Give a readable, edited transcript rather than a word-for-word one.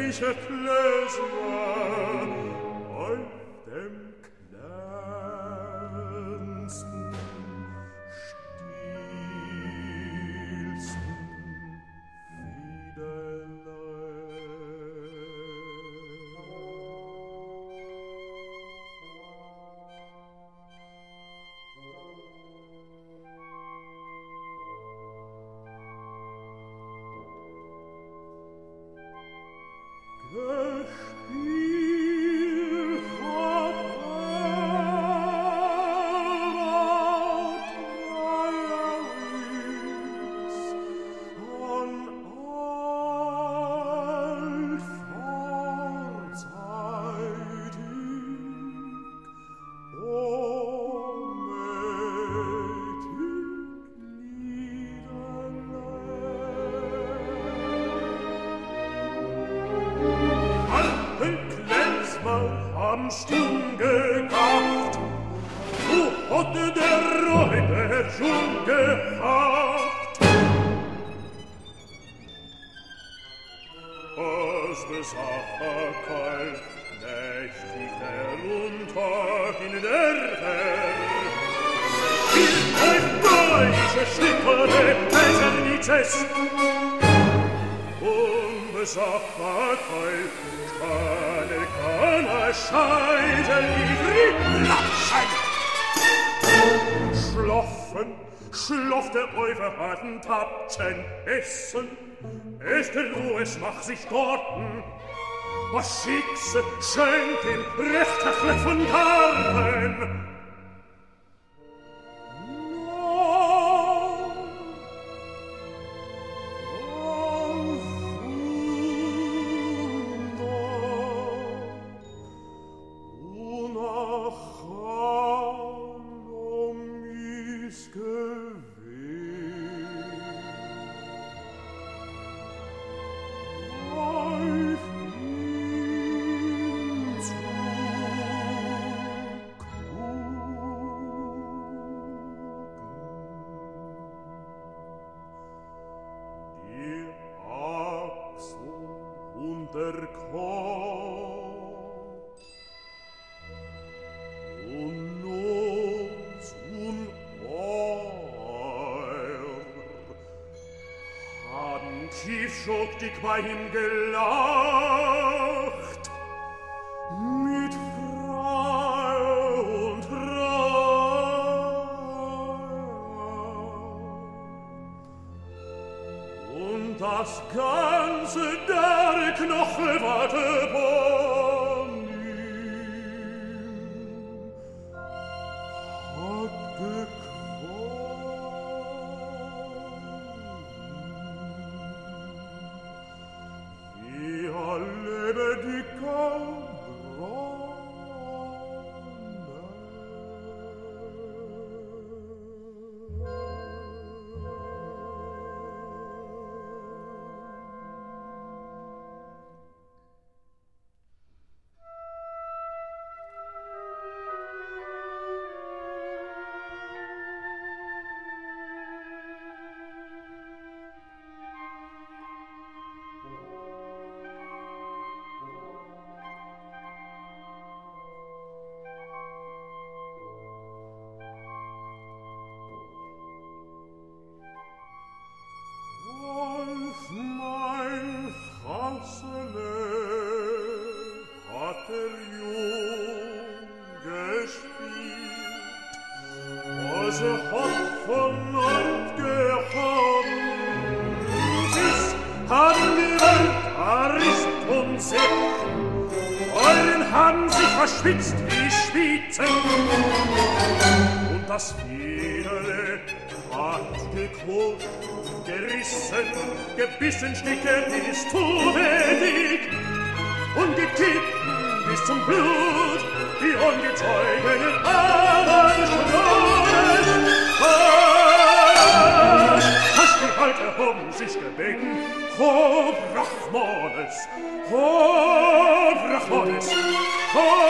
herrliche Klösmer auf dem kleinsten, stillsten mach sich dorten, was schickse, schenkt in rechter Fleck von Garten. Tiefschogdig bei ihm gelacht, mit Freude und Reue. Und das ganze der Knochen warte von ihm, hat verschwitzt wie Schwitzen. Und das Fiederle hat gekocht, gerissen, gebissen, Stücke ist zuwedig. Und die Kippen bis zum Blut, die ungezeugenen Adern schlossen. Hast die Alte um sich gebeten, Brachmones, Brachmones,